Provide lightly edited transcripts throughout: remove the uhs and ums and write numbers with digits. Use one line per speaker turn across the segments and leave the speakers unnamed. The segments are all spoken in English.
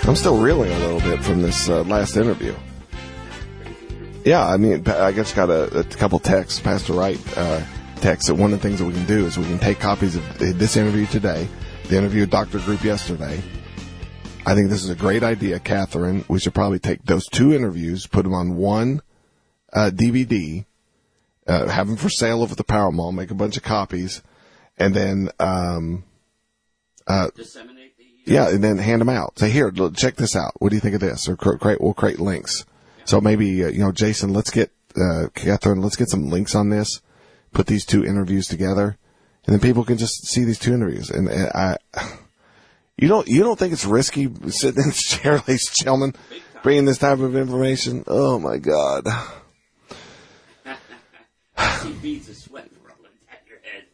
I'm still reeling a little bit from this last interview. Yeah, I mean, I just got a couple texts, Pastor Wright texts, that one of the things that we can do is we can take copies of this interview today, the interview with Dr. Group yesterday. I think this is a great idea, Catherine. We should probably take those two interviews, put them on one DVD, have them for sale over at the Power Mall, make a bunch of copies, and then
disseminate these.
Yeah, and then hand them out. Say, here, look, check this out. What do you think of this? Or we'll create links. Yeah. So maybe, Jason, let's get, Catherine, let's get some links on this, put these two interviews together, and then people can just see these two interviews. And you don't think it's risky sitting in Charlie's Chelman bringing this type of information? Oh my God.
She beads of sweat rolling down your head.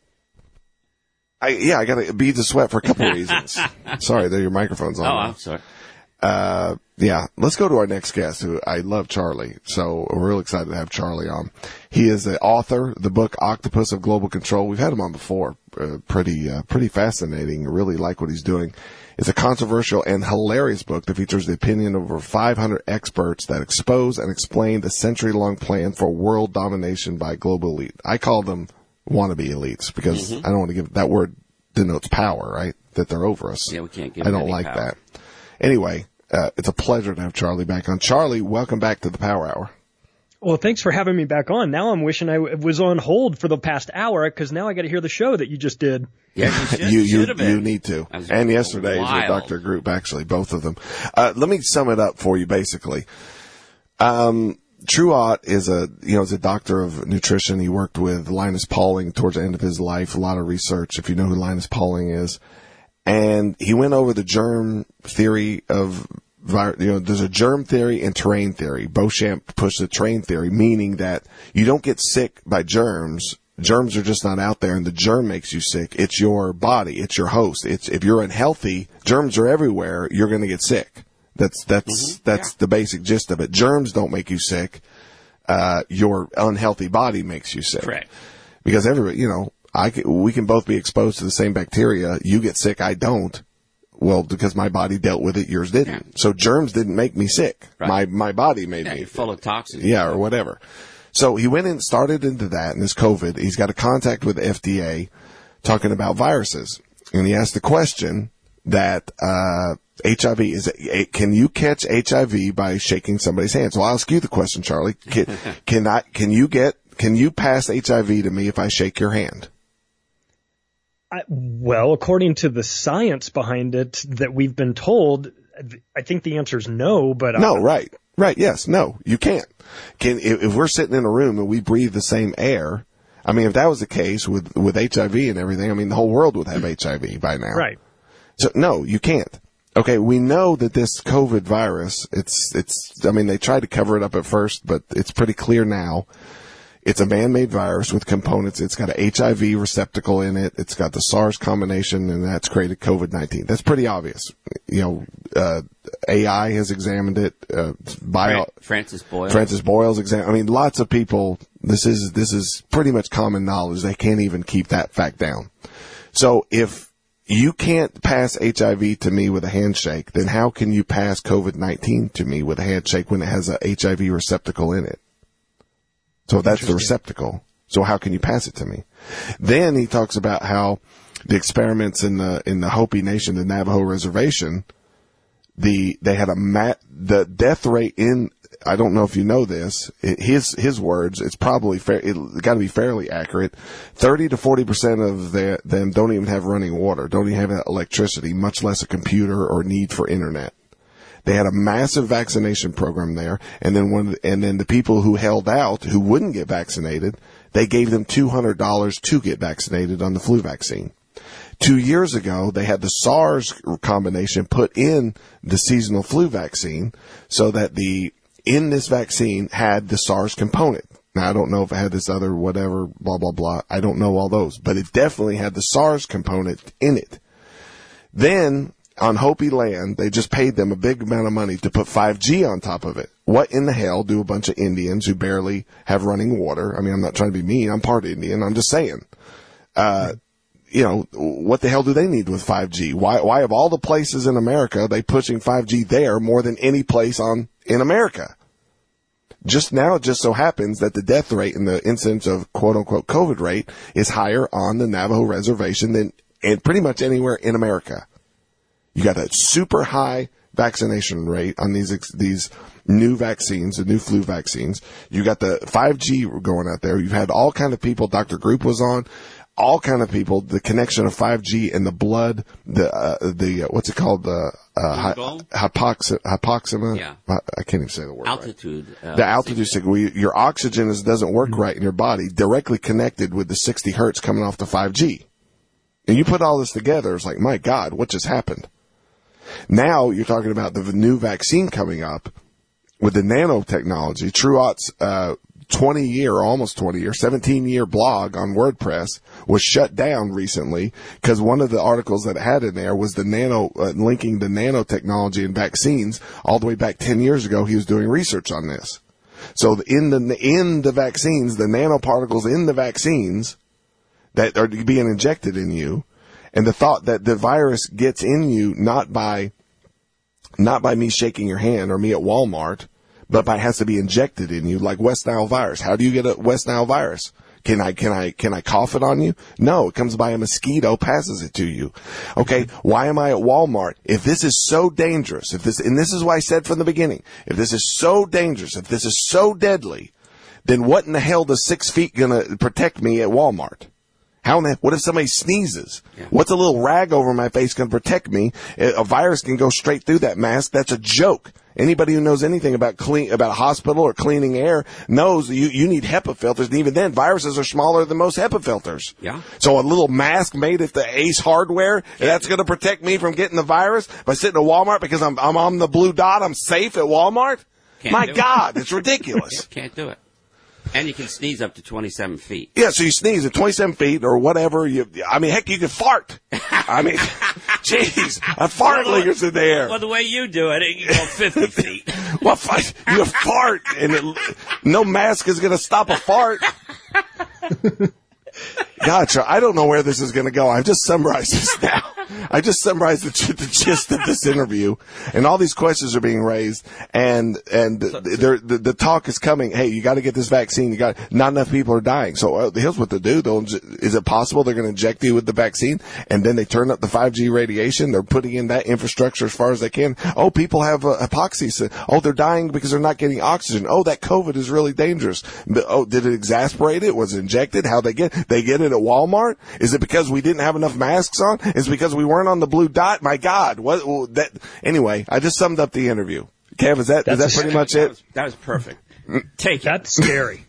I got beads of sweat for a couple of reasons. Sorry, your microphone's on.
Oh, I'm sorry.
Yeah, let's go to our next guest, who I love, Charlie. So we're real excited to have Charlie on. He is the author of the book Octopus of Global Control. We've had him on before. Pretty fascinating. Really like what he's doing. It's a controversial and hilarious book that features the opinion of over 500 experts that expose and explain the century-long plan for world domination by global elite. I call them wannabe elites because I don't want to give that word denotes power, right? That they're over us.
Yeah, we can't give
I
them
don't
any
like
power.
that. Anyway, it's a pleasure to have Charlie back on. Charlie, welcome back to the Power Hour.
Well, thanks for having me back on. Now I'm wishing I was on hold for the past hour because now I got to hear the show that you just did.
Yeah,
you need to. And yesterday's with Dr. Group, actually, both of them. Let me sum it up for you, basically. Truott is a doctor of nutrition. He worked with Linus Pauling towards the end of his life. A lot of research, if you know who Linus Pauling is. And he went over the germ theory of, there's a germ theory and terrain theory. Beauchamp pushed the terrain theory, meaning that you don't get sick by germs. Germs are just not out there, and the germ makes you sick. It's your body. It's your host. If you're unhealthy, germs are everywhere. You're going to get sick. That's the basic gist of it. Germs don't make you sick. Your unhealthy body makes you sick.
Correct.
Because everybody, we can both be exposed to the same bacteria. You get sick, I don't. Well, because my body dealt with it, yours didn't. Yeah. So germs didn't make me sick. Right. My body made me
full of toxins.
Yeah, or whatever. So he went in, started into that, and this COVID, he's got a contact with the FDA talking about viruses. And he asked the question that, HIV can you catch HIV by shaking somebody's hand? So I'll ask you the question, Charlie. Can you pass HIV to me if I shake your hand?
Well, according to the science behind it that we've been told, I think the answer is no, but
no, right. Yes. No, you can't. If we're sitting in a room and we breathe the same air, I mean, if that was the case with HIV and everything, I mean, the whole world would have HIV by now.
Right.
So no, you can't. Okay. We know that this COVID virus, I mean, they tried to cover it up at first, but it's pretty clear now. It's a man-made virus with components. It's got an HIV receptacle in it. It's got the SARS combination, and that's created COVID-19. That's pretty obvious. AI has examined it.
Francis
Boyle's examined. I mean, lots of people. This is pretty much common knowledge. They can't even keep that fact down. So if you can't pass HIV to me with a handshake, then how can you pass COVID-19 to me with a handshake when it has a HIV receptacle in it? So that's the receptacle. So how can you pass it to me? Then he talks about how the experiments in the Hopi Nation, the Navajo reservation, they had the death rate in, I don't know if you know this, his words, it's probably it got to be fairly accurate. 30 to 40% of them don't even have running water, don't even have electricity, much less a computer or need for internet. They had a massive vaccination program there, and then the people who held out, who wouldn't get vaccinated, they gave them $200 to get vaccinated on the flu vaccine. 2 years ago, they had the SARS combination put in the seasonal flu vaccine so that in this vaccine had the SARS component. Now, I don't know if it had this other whatever, blah, blah, blah. I don't know all those, but it definitely had the SARS component in it. Then, on Hopi land, they just paid them a big amount of money to put 5G on top of it. What in the hell do a bunch of Indians who barely have running water? I mean, I'm not trying to be mean. I'm part Indian. I'm just saying. what the hell do they need with 5G? Why of all the places in America, they pushing 5G there more than any place in America? Just now, it just so happens that the death rate and the incidence of quote unquote COVID rate is higher on the Navajo reservation than pretty much anywhere in America. You got a super high vaccination rate on these new vaccines, the new flu vaccines. You got the 5G going out there. You've had all kind of people. Dr. Group was on. All kind of people. The connection of 5G and the blood. What's it called? Hypoxema.
Yeah.
I can't even say the word.
Altitude.
Right. The altitude signal. Your oxygen doesn't work right in your body. Directly connected with the 60 hertz coming off the 5G. And you put all this together. It's like, my God, what just happened? Now you're talking about the new vaccine coming up with the nanotechnology. Truott's 17-year blog on WordPress was shut down recently because one of the articles that it had in there was the linking the nanotechnology in vaccines. All the way back 10 years ago, he was doing research on this. So in the vaccines, the nanoparticles in the vaccines that are being injected in you, and the thought that the virus gets in you not by me shaking your hand or me at Walmart, but has to be injected in you like West Nile virus. How do you get a West Nile virus? Can I cough it on you? No, it comes by a mosquito, passes it to you. Okay, why am I at Walmart? If this is so dangerous, and this is why I said from the beginning, if this is so dangerous, if this is so deadly, then what in the hell does 6 feet gonna protect me at Walmart? What if somebody sneezes? Yeah. What's a little rag over my face going to protect me? A virus can go straight through that mask. That's a joke. Anybody who knows anything about hospital or cleaning air knows you need HEPA filters. And even then, viruses are smaller than most HEPA filters.
Yeah.
So a little mask made at the Ace Hardware, that's going to protect me from getting the virus by sitting at Walmart because I'm on the blue dot. I'm safe at Walmart. My God, it's ridiculous.
Can't do it. And you can sneeze up to 27 feet.
Yeah, so you sneeze at 27 feet or whatever. Heck, you can fart. Jeez, a fart lingers in the air.
Well, the way you do it, you go 50 feet.
Well, you fart, and no mask is going to stop a fart. Gotcha. I don't know where this is going to go. I've just summarized this now. I just summarized the gist of this interview, and all these questions are being raised, and the talk is coming. Hey, you got to get this vaccine. Not enough people are dying. So here's what to do. Is it possible they're going to inject you with the vaccine, and then they turn up the 5G radiation? They're putting in that infrastructure as far as they can. Oh, people have hypoxia. Oh, they're dying because they're not getting oxygen. Oh, that COVID is really dangerous. Oh, did it exasperate it? Was it injected? How they get it at Walmart? Is it because we didn't have enough masks on? Is it because we weren't on the blue dot? My God, anyway, I just summed up the interview. Kev, is that pretty much it?
That was perfect. Take it.
That's scary.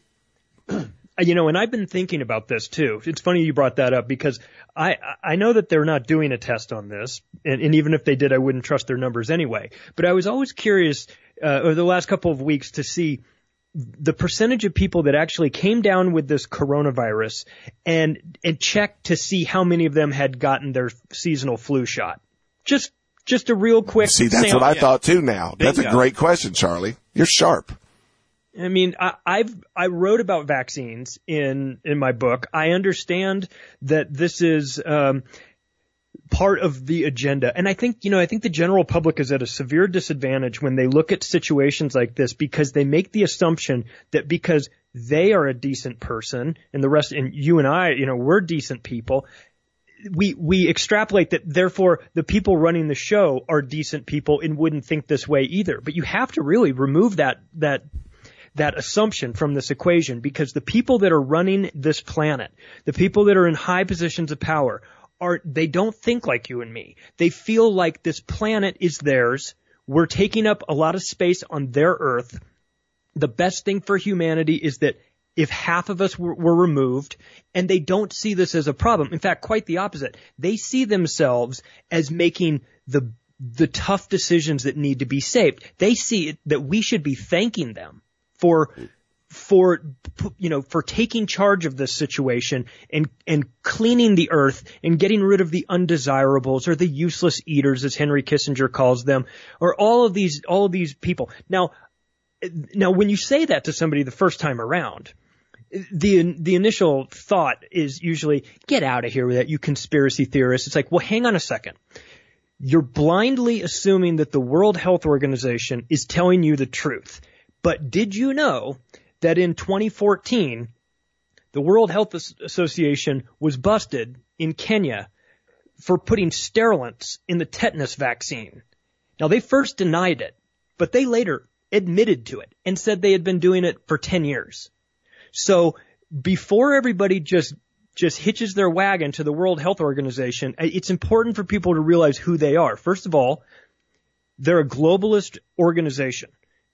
And I've been thinking about this too. It's funny you brought that up because I know that they're not doing a test on this, and even if they did, I wouldn't trust their numbers anyway. But I was always curious over the last couple of weeks to see the percentage of people that actually came down with this coronavirus and checked to see how many of them had gotten their seasonal flu shot. Just a real quick.
See, that's what I thought too now. Bingo. That's a great question, Charlie. You're sharp.
I mean, I wrote about vaccines in my book. I understand that this is part of the agenda. And I think the general public is at a severe disadvantage when they look at situations like this because they make the assumption that because they are a decent person and the rest, and you and I, we're decent people, we extrapolate that therefore the people running the show are decent people and wouldn't think this way either. But you have to really remove that assumption from this equation because the people that are running this planet, the people that are in high positions of power, they don't think like you and me. They feel like this planet is theirs. We're taking up a lot of space on their Earth. The best thing for humanity is that if half of us were removed, and they don't see this as a problem. In fact, quite the opposite. They see themselves as making the tough decisions that need to be saved. They see that we should be thanking them for taking charge of this situation and cleaning the earth and getting rid of the undesirables or the useless eaters, as Henry Kissinger calls them, or all of these people. Now when you say that to somebody the first time around, the initial thought is usually, get out of here with that, you conspiracy theorists. It's like, well, hang on a second. You're blindly assuming that the World Health Organization is telling you the truth. But did you know that in 2014, the World Health Association was busted in Kenya for putting sterilants in the tetanus vaccine? Now, they first denied it, but they later admitted to it and said they had been doing it for 10 years. So before everybody just hitches their wagon to the World Health Organization, it's important for people to realize who they are. First of all, they're a globalist organization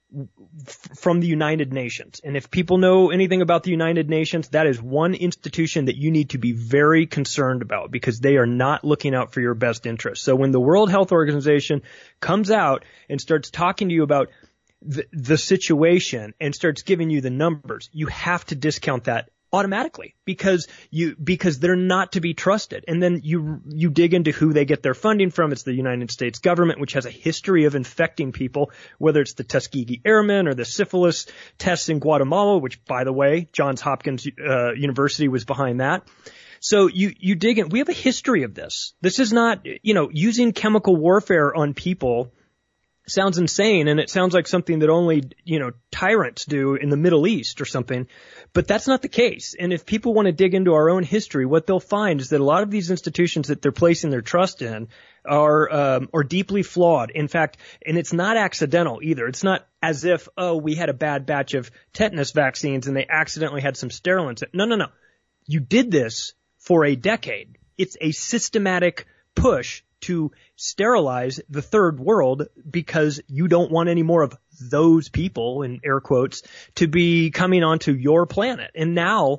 from the United Nations. And if people know anything about the United Nations, that is one institution that you need to be very concerned about, because they are not looking out for your best interests. So when the World Health Organization comes out and starts talking to you about the situation and starts giving you the numbers, you have to discount that automatically, because they're not to be trusted. And then you dig into who they get their funding from. It's the United States government, which has a history of infecting people, whether it's the Tuskegee Airmen or the syphilis tests in Guatemala, which, by the way, Johns Hopkins University was behind that. So you dig in. We have a history of this. This is not, using chemical warfare on people sounds insane, and it sounds like something that only, tyrants do in the Middle East or something. But that's not the case. And if people want to dig into our own history, what they'll find is that a lot of these institutions that they're placing their trust in are deeply flawed. In fact, and it's not accidental either. It's not as if, we had a bad batch of tetanus vaccines and they accidentally had some sterilants. No. You did this for a decade. It's a systematic push to sterilize the third world because you don't want any more of those people, in air quotes, to be coming onto your planet. And now,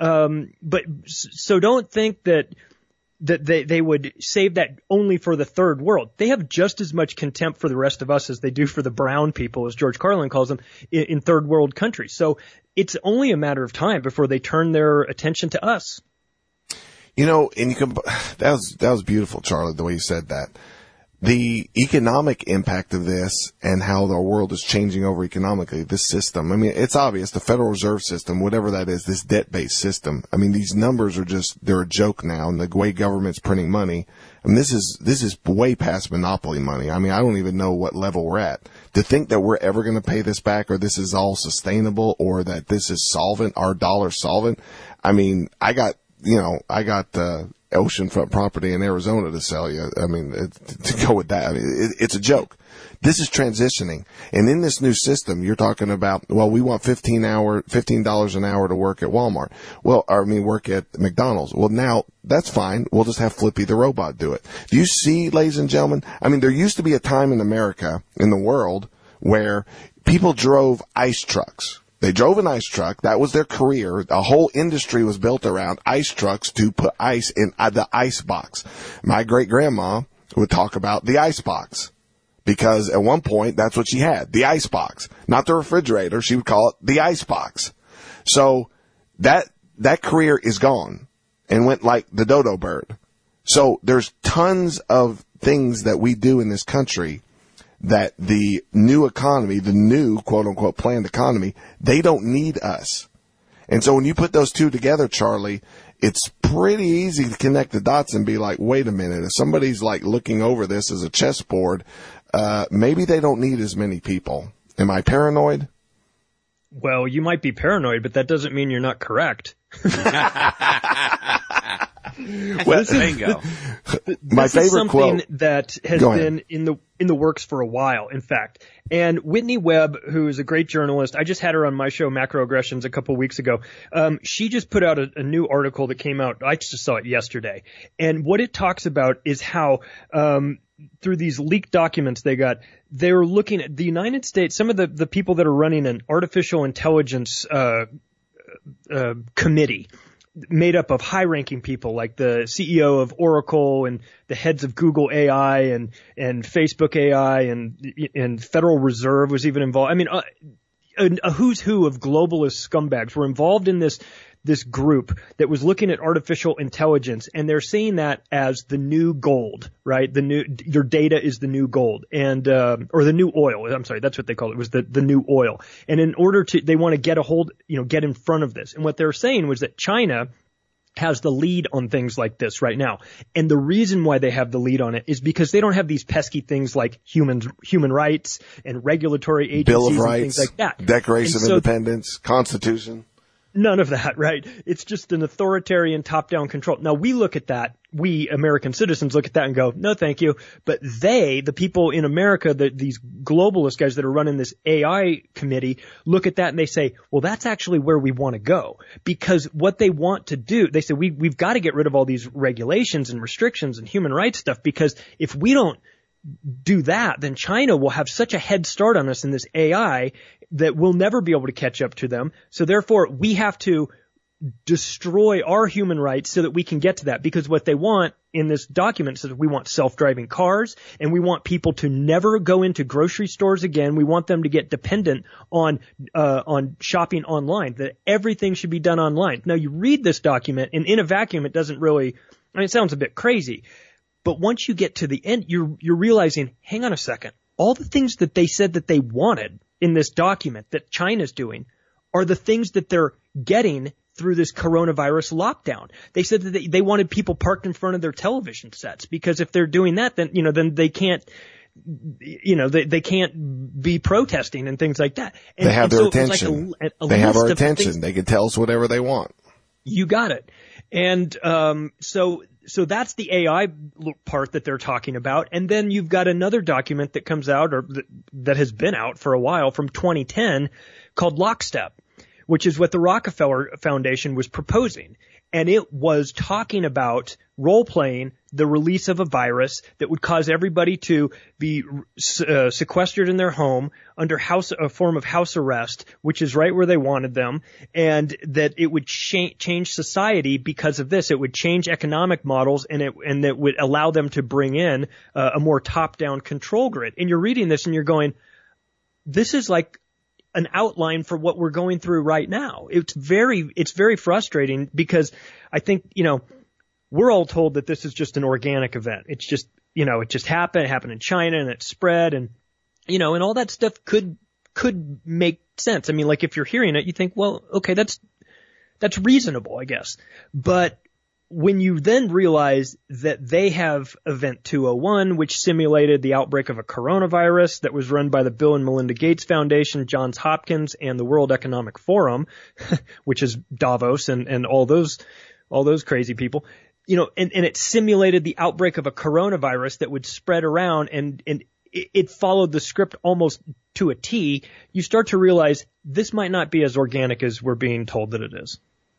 so don't think that they would save that only for the third world. They have just as much contempt for the rest of us as they do for the brown people, as George Carlin calls them, in third world countries. So it's only a matter of time before they turn their attention to us.
And that was beautiful, Charlie, the way you said that. The economic impact of this and how the world is changing over economically, this system. I mean, it's obvious, the Federal Reserve System, whatever that is, this debt-based system. I mean, these numbers they're a joke now, and the way government's printing money. I mean, this is way past monopoly money. I mean, I don't even know what level we're at. To think that we're ever going to pay this back, or this is all sustainable, or that this is solvent, our dollar's solvent. I mean, I got oceanfront property in Arizona to sell you. I mean, to go with that, I mean, it's a joke. This is transitioning. And in this new system, you're talking about, well, we want $15 an hour to work at Walmart. Work at McDonald's. Well, now that's fine. We'll just have Flippy the robot do it. Do you see, ladies and gentlemen? I mean, there used to be a time in America, in the world, where people drove ice trucks. They drove an ice truck. That was their career. A whole industry was built around ice trucks to put ice in the ice box. My great-grandma would talk about the ice box because at one point that's what she had, the ice box. Not the refrigerator. She would call it the ice box. So that career is gone and went like the dodo bird. So there's tons of things that we do in this country that the new economy, the new quote-unquote planned economy, they don't need us. And so when you put those two together, Charlie, it's pretty easy to connect the dots and be like, wait a minute, if somebody's like looking over this as a chessboard, maybe they don't need as many people. Am I paranoid?
Well, you might be paranoid, but that doesn't mean you're not correct.
Bingo.
My favorite quote
that has been in the works for a while, in fact. And Whitney Webb, who is a great journalist, I just had her on my show, Macroaggressions, a couple weeks ago. She just put out a new article that came out. I just saw it yesterday. And what it talks about is how, through these leaked documents they were looking at the United States, some of the people that are running an artificial intelligence, committee, made up of high-ranking people like the CEO of Oracle and the heads of Google AI and Facebook AI and Federal Reserve was even involved. I mean, a who's who of globalist scumbags were involved in this this group that was looking at artificial intelligence, and they're seeing that as the new gold, right? Your data is the new gold, and or the new oil. I'm sorry, that's what they called it. Was the new oil. And in order they want to get get in front of this. And what they're saying was that China has the lead on things like this right now. And the reason why they have the lead on it is because they don't have these pesky things like human rights and regulatory agencies
Bill of
and
Rights,
things like that.
Declaration of Independence, Constitution.
None of that, right? It's just an authoritarian top-down control. Now, we look at that, we American citizens look at that and go, no, thank you. But the people in America, these globalist guys that are running this AI committee, look at that and they say, well, that's actually where we want to go. Because what they want to do, they say, we've got to get rid of all these regulations and restrictions and human rights stuff, because if we don't do that, then China will have such a head start on us in this AI that we'll never be able to catch up to them. So therefore, we have to destroy our human rights so that we can get to that. Because what they want in this document says we want self-driving cars, and we want people to never go into grocery stores again. We want them to get dependent on shopping online, that everything should be done online. Now, you read this document, and in a vacuum, it doesn't really, it sounds a bit crazy. But once you get to the end, you're realizing, hang on a second, all the things that they said that they wanted in this document that China's doing are the things that they're getting through this coronavirus lockdown. They said that they wanted people parked in front of their television sets, because if they're doing that, then, then they can't, they can't be protesting and things like that. And,
they have their
so
attention.
Like
they have our attention. They can tell us whatever they want.
You got it. And so that's the AI part that they're talking about. And then you've got another document that comes out, or that has been out for a while, from 2010, called Lockstep, which is what the Rockefeller Foundation was proposing. And it was talking about role-playing the release of a virus that would cause everybody to be sequestered in their home under a form of house arrest, which is right where they wanted them, and that it would change society because of this. It would change economic models, and it would allow them to bring in a more top-down control grid. And you're reading this and you're going, this is like an outline for what we're going through right now. It's very frustrating, because I think, we're all told that this is just an organic event. It's just, it just happened. It happened in China, and it spread, and, and all that stuff could make sense. I mean, like, if you're hearing it, you think, well, okay, that's reasonable, I guess. But when you then realize that they have Event 201, which simulated the outbreak of a coronavirus that was run by the Bill and Melinda Gates Foundation, Johns Hopkins, and the World Economic Forum, which is Davos and all those crazy people, and it simulated the outbreak of a coronavirus that would spread around, and it followed the script almost to a T. You start to realize this might not be as organic as we're being told that it is.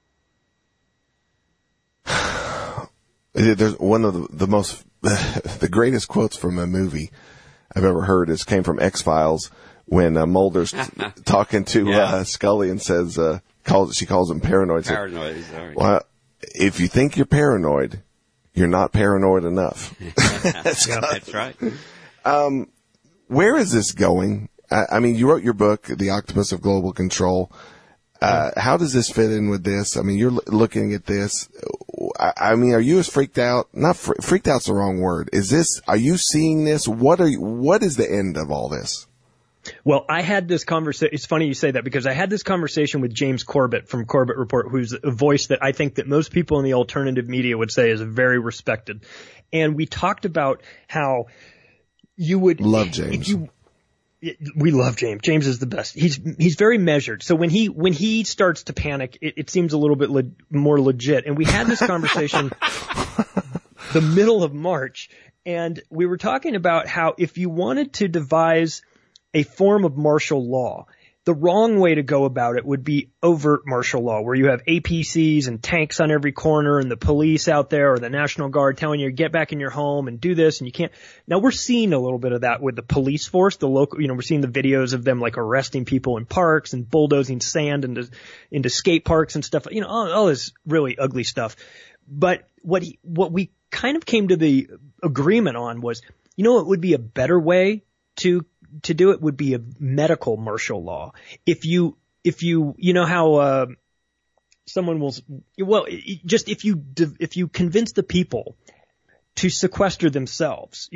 There's one of the most, the greatest quotes from a movie I've ever heard came from X-Files, when Mulder's talking to Scully and says, she calls him paranoid.
Paranoid, sorry.
Well, if you think you're paranoid, you're not paranoid enough.
That's right.
Where is this going? I mean, you wrote your book, The Octopus of Global Control. How does this fit in with this? I mean, you're looking at this. I mean, are you as freaked out? Not freaked out's the wrong word. Are you seeing this? What is the end of all this?
Well, I had this conversation. It's funny you say that, because I had this conversation with James Corbett from Corbett Report, who's a voice that I think that most people in the alternative media would say is very respected. And we talked about how you would
love James.
We love James. James is the best. He's very measured. So when he starts to panic, it seems a little bit more legit. And we had this conversation the middle of March, and we were talking about how if you wanted to devise a form of martial law, the wrong way to go about it would be overt martial law, where you have APCs and tanks on every corner and the police out there or the National Guard telling you, get back in your home and do this, and you can't. Now, we're seeing a little bit of that with the police force, the local, we're seeing the videos of them like arresting people in parks and bulldozing sand into skate parks and stuff, all this really ugly stuff. But what we kind of came to the agreement on was, it would be a better way to do it would be a medical martial law. If you how someone will, well, just if you convince the people to sequester themselves,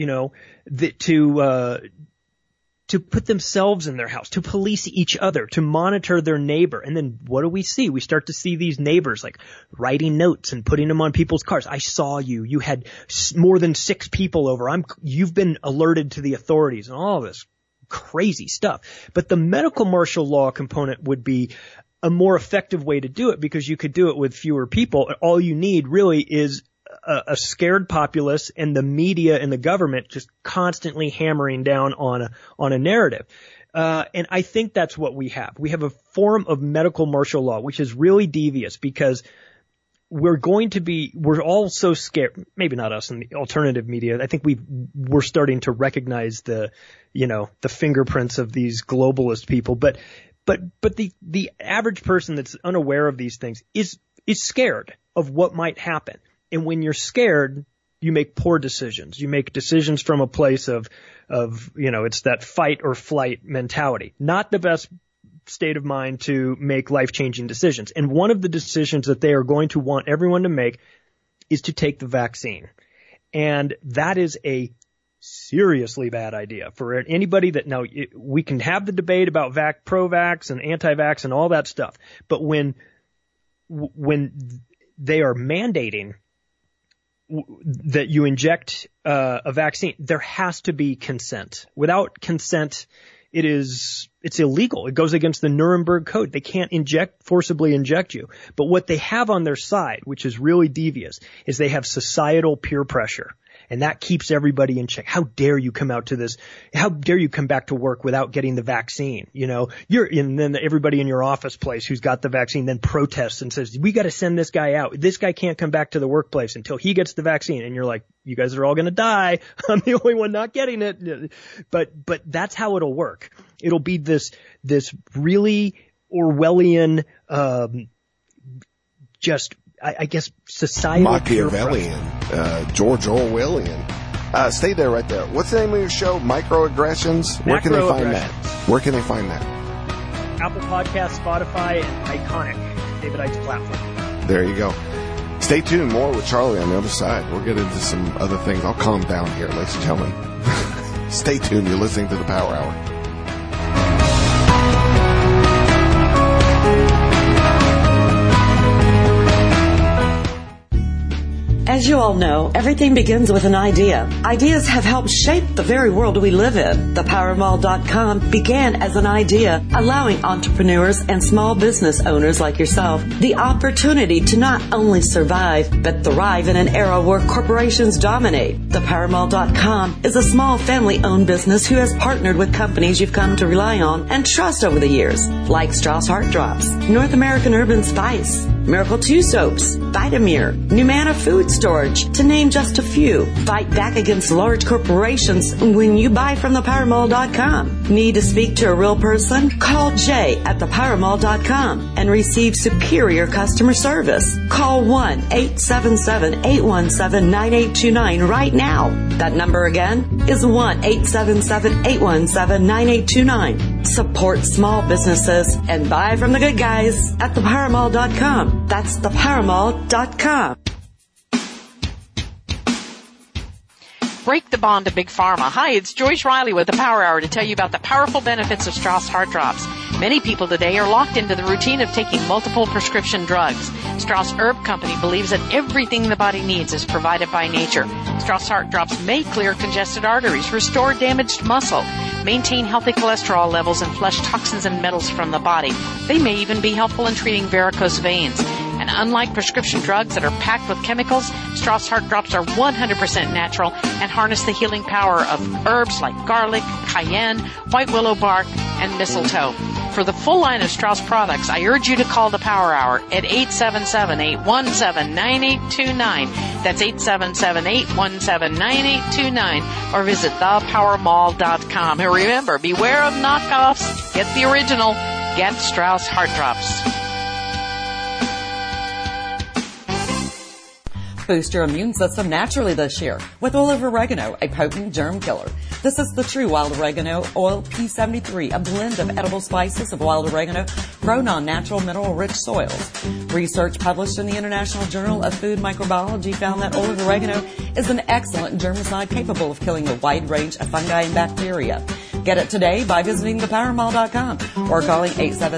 to put themselves in their house, to police each other, to monitor their neighbor. And then what do we see? We start to see these neighbors like writing notes and putting them on people's cars. I saw you. You had more than 6 people over. You've been alerted to the authorities and all this crazy stuff. But the medical martial law component would be a more effective way to do it, because you could do it with fewer people. All you need really is a scared populace and the media and the government just constantly hammering down on a narrative. And I think that's what we have. We have a form of medical martial law, which is really devious, because we're all so scared. Maybe not us in the alternative media. I think we're starting to recognize the fingerprints of these globalist people. But the average person that's unaware of these things is scared of what might happen. And when you're scared, you make poor decisions. You make decisions from a place of it's that fight or flight mentality. Not the best state of mind to make life-changing decisions. And one of the decisions that they are going to want everyone to make is to take the vaccine. And that is a seriously bad idea for anybody that we can have the debate about pro-vax and anti-vax and all that stuff. But when they are mandating that you inject a vaccine, there has to be consent. Without consent, it's illegal. It goes against the Nuremberg Code. They can't forcibly inject you. But what they have on their side, which is really devious, is they have societal peer pressure. And that keeps everybody in check. How dare you come out to this? How dare you come back to work without getting the vaccine? And then everybody in your office place who's got the vaccine then protests and says, we got to send this guy out. This guy can't come back to the workplace until he gets the vaccine. And you're like, you guys are all going to die. I'm the only one not getting it. But that's how it'll work. It'll be this really Orwellian, I guess societal
Machiavellian, George Orwellian. Stay there right there. What's the name of your show? Microaggressions? Where can they find that? Where can they find that?
Apple Podcasts, Spotify, and Iconic, David Icke's platform.
There you go. Stay tuned. More with Charlie on the other side. We'll get into some other things. I'll calm down here, ladies and gentlemen. Stay tuned. You're listening to the Power Hour.
As you all know, everything begins with an idea. Ideas have helped shape the very world we live in. ThePowerMall.com began as an idea, allowing entrepreneurs and small business owners like yourself the opportunity to not only survive, but thrive in an era where corporations dominate. ThePowerMall.com is a small family-owned business who has partnered with companies you've come to rely on and trust over the years, like Strauss Heart Drops, North American Urban Spice, Miracle 2 Soaps, Vitamir, Numana Food Storage, to name just a few. Fight back against large corporations when you buy from ThePowerMall.com. Need to speak to a real person? Call Jay at ThePowerMall.com and receive superior customer service. Call 1-877-817-9829 right now. That number again is 1-877-817-9829. Support small businesses and buy from the good guys at ThePowerMall.com. That's ThePowerMall.com.
Break the bond to Big Pharma. Hi, it's Joyce Riley with the Power Hour to tell you about the powerful benefits of Strauss Heart Drops. Many people today are locked into the routine of taking multiple prescription drugs. Strauss Herb Company believes that everything the body needs is provided by nature. Strauss Heart Drops may clear congested arteries, restore damaged muscle, maintain healthy cholesterol levels, and flush toxins and metals from the body. They may even be helpful in treating varicose veins. And unlike prescription drugs that are packed with chemicals, Strauss Heart Drops are 100% natural and harness the healing power of herbs like garlic, cayenne, white willow bark, and mistletoe. For the full line of Strauss products, I urge you to call the Power Hour at 877-817-9829. That's 877-817-9829. Or visit thepowermall.com. And remember, beware of knockoffs. Get the original. Get Strauss Heart Drops.
Boost your immune system naturally this year with Oil of Oregano, a potent germ killer. This is the true Wild Oregano Oil P73, a blend of edible spices of wild oregano grown on natural mineral-rich soils. Research published in the International Journal of Food Microbiology found that Oil of Oregano is an excellent germicide capable of killing a wide range of fungi and bacteria. Get it today by visiting thepowermall.com or calling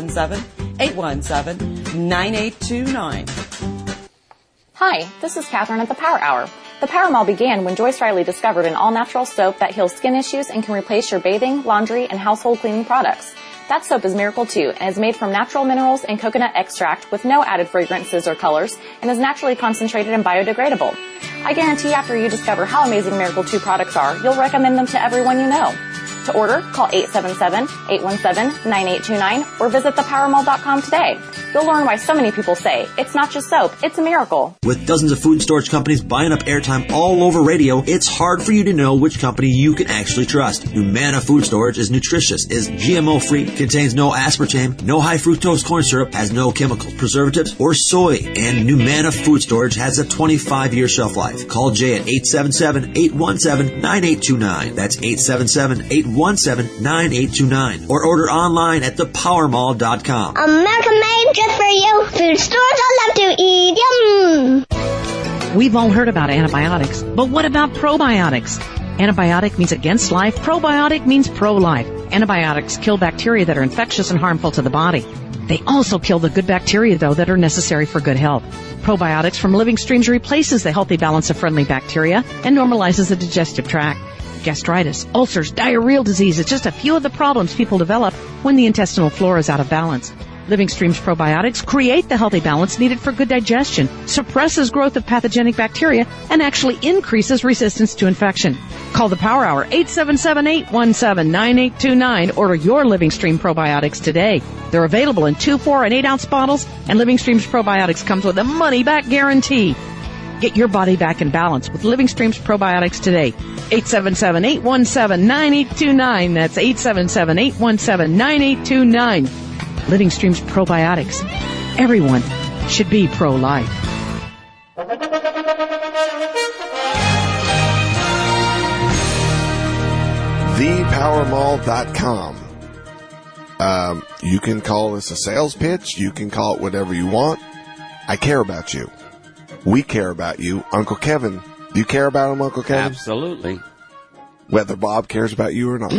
877-817-9829.
Hi, this is Catherine at the Power Hour. The Power Mall began when Joyce Riley discovered an all-natural soap that heals skin issues and can replace your bathing, laundry, and household cleaning products. That soap is Miracle 2 and is made from natural minerals and coconut extract with no added fragrances or colors and is naturally concentrated and biodegradable. I guarantee after you discover how amazing Miracle 2 products are, you'll recommend them to everyone you know. To order, call 877-817-9829 or visit thepowermall.com today. You'll learn why so many people say, it's not just soap, it's a miracle.
With dozens of food storage companies buying up airtime all over radio, it's hard for you to know which company you can actually trust. Numana Food Storage is nutritious, is GMO-free, contains no aspartame, no high fructose corn syrup, has no chemicals, preservatives, or soy. And Numana Food Storage has a 25-year shelf life. Call Jay at 877-817-9829. That's 877-817-9829. Or order online at thepowermall.com.
America made just for you. Food stores I love to eat. Yum.
We've all heard about antibiotics, but what about probiotics? Antibiotic means against life. Probiotic means pro-life. Antibiotics kill bacteria that are infectious and harmful to the body. They also kill the good bacteria, though, that are necessary for good health. Probiotics from Living Streams replaces the healthy balance of friendly bacteria and normalizes the digestive tract. Gastritis, ulcers, diarrheal disease, it's just a few of the problems people develop when the intestinal flora is out of balance. Living Streams probiotics create the healthy balance needed for good digestion, suppresses growth of pathogenic bacteria, and actually increases resistance to infection. Call the Power Hour, 877-817-9829. Order your Living Stream probiotics today. They're available in 2, 4, and 8-ounce bottles, and Living Streams probiotics comes with a money-back guarantee. Get your body back in balance with Living Streams probiotics today. 877-817-9829. That's 877-817-9829. Living Streams probiotics. Everyone should be pro-life.
ThePowerMall.com. You can call this a sales pitch. You can call it whatever you want. I care about you. We care about you. Uncle Kevin, do you care about him, Uncle Kevin?
Absolutely.
Whether Bob cares about you or not.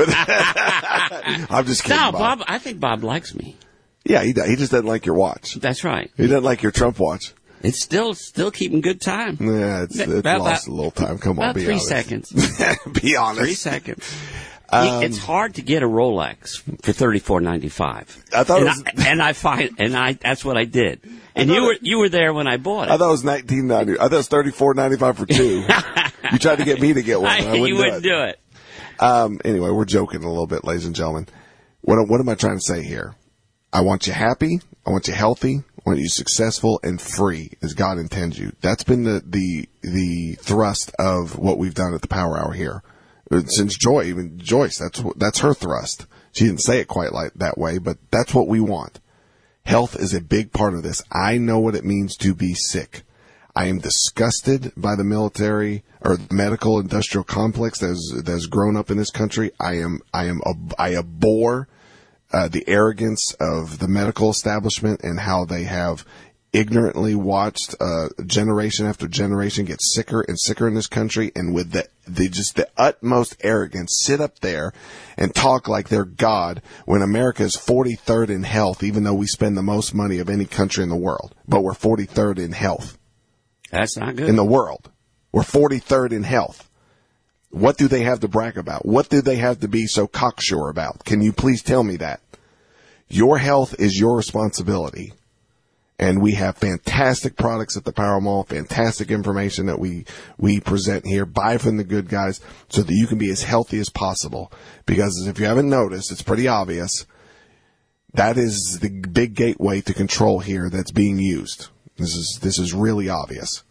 I'm just kidding,
No,
Bob.
I think Bob likes me.
Yeah, he does. He just doesn't like your watch.
That's right.
He doesn't like your Trump watch.
It's still keeping good time.
Yeah, it's lost a little time. Come on,
about
be
3
honest.
seconds.
Be honest.
3 seconds. It's hard to get a Rolex for $34.95.
I thought
that's what I did. And you were there when I bought it.
I thought it was $19.90. I thought it was $34.95 for two. You tried to get me to get one.
You wouldn't do it.
Anyway, we're joking a little bit, ladies and gentlemen. What am I trying to say here? I want you happy. I want you healthy. I want you successful and free as God intends you. That's been the thrust of what we've done at the Power Hour here. Since Joyce, that's her thrust. She didn't say it quite like that way, but that's what we want. Health is a big part of this. I know what it means to be sick. I am disgusted by the military or the medical industrial complex that's grown up in this country. I abhor the arrogance of the medical establishment and how they have ignorantly watched generation after generation get sicker and sicker in this country, and with the utmost arrogance sit up there and talk like they're God when America is 43rd in health, even though we spend the most money of any country in the world. But we're 43rd in health.
That's not good.
In the world. We're 43rd in health. What do they have to brag about? What do they have to be so cocksure about? Can you please tell me that? Your health is your responsibility. And we have fantastic products at the Power Mall, fantastic information that we present here. Buy from the good guys so that you can be as healthy as possible. Because if you haven't noticed, it's pretty obvious. That is the big gateway to control here that's being used. This is really obvious.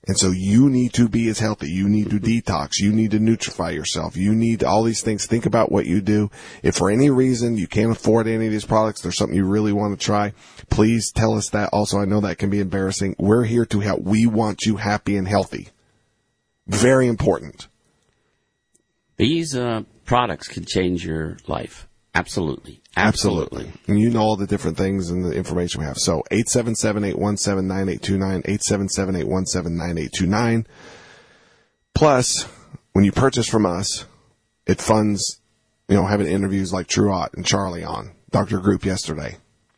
And so you need to be as healthy. You need to detox. You need to nutrify yourself. You need all these things. Think about what you do. If for any reason you can't afford any of these products, there's something you really want to try, please tell us that. Also, I know that can be embarrassing. We're here to help. We want you happy and healthy. Very important.
These products can change your life. Absolutely. Absolutely.
And you know all the different things and the information we have. So 877-817-9829, 877-817-9829. Plus, when you purchase from us, it funds, having interviews like True Ott and Charlie on, Dr. Group yesterday.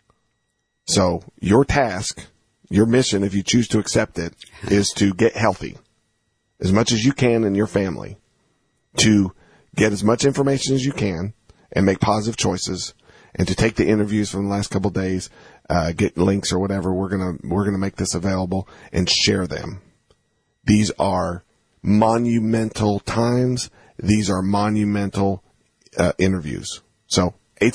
So your task, your mission, if you choose to accept it, is to get healthy as much as you can in your family, to get as much information as you can and make positive choices, and to take the interviews from the last couple of days, get links or whatever. We're gonna make this available and share them. These are monumental times. These are monumental interviews. So